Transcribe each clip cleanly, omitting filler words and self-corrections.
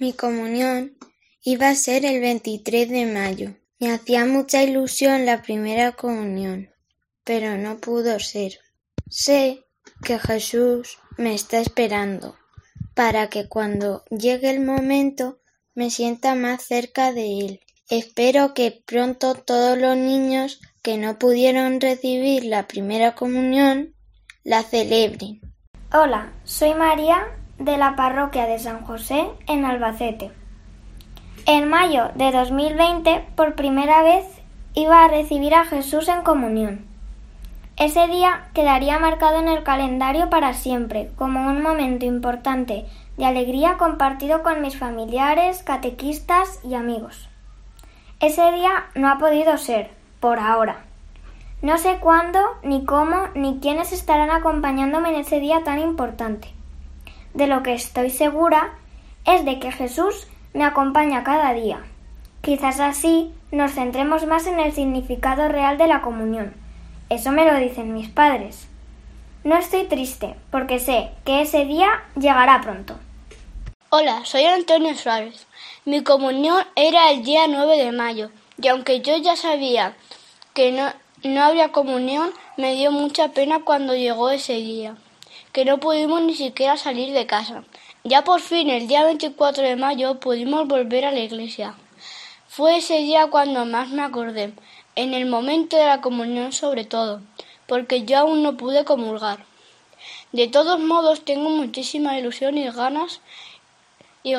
Mi comunión iba a ser el 23 de mayo. Me hacía mucha ilusión la primera comunión, pero no pudo ser. Sé que Jesús me está esperando para que cuando llegue el momento me sienta más cerca de Él. Espero que pronto todos los niños que no pudieron recibir la primera comunión la celebren. Hola, soy María de la parroquia de San José en Albacete. En mayo de 2020, por primera vez, iba a recibir a Jesús en comunión. Ese día quedaría marcado en el calendario para siempre, como un momento importante de alegría compartido con mis familiares, catequistas y amigos. Ese día no ha podido ser, por ahora. No sé cuándo, ni cómo, ni quiénes estarán acompañándome en ese día tan importante. De lo que estoy segura es de que Jesús me acompaña cada día. Quizás así nos centremos más en el significado real de la comunión. Eso me lo dicen mis padres. No estoy triste, porque sé que ese día llegará pronto. Hola, soy Antonio Suárez. Mi comunión era el día 9 de mayo, y aunque yo ya sabía que no habría comunión, me dio mucha pena cuando llegó ese día, que no pudimos ni siquiera salir de casa. Ya por fin, el día 24 de mayo, pudimos volver a la iglesia. Fue ese día cuando más me acordé, en el momento de la comunión sobre todo, porque yo aún no pude comulgar. De todos modos, tengo muchísima ilusión y ganas, y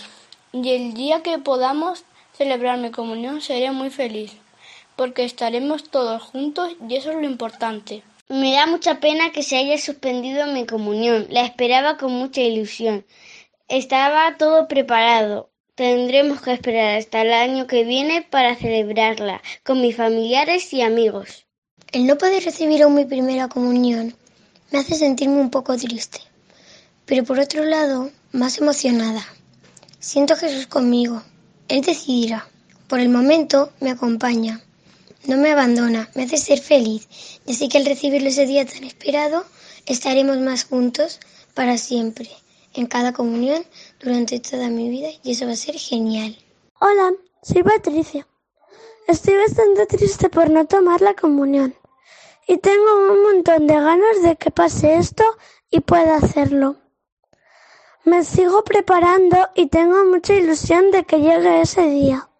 el día que podamos celebrar mi comunión seré muy feliz, porque estaremos todos juntos y eso es lo importante. Me da mucha pena que se haya suspendido mi comunión, la esperaba con mucha ilusión. Estaba todo preparado. Tendremos que esperar hasta el año que viene para celebrarla, con mis familiares y amigos. El no poder recibir aún mi primera comunión me hace sentirme un poco triste, pero por otro lado, más emocionada. Siento a Jesús conmigo. Él decidirá. Por el momento me acompaña. No me abandona, me hace ser feliz. Y así que al recibirlo ese día tan esperado, estaremos más juntos para siempre, en cada comunión, durante toda mi vida, y eso va a ser genial. Hola, soy Patricia. Estoy bastante triste por no tomar la comunión. Y tengo un montón de ganas de que pase esto y pueda hacerlo. Me sigo preparando y tengo mucha ilusión de que llegue ese día.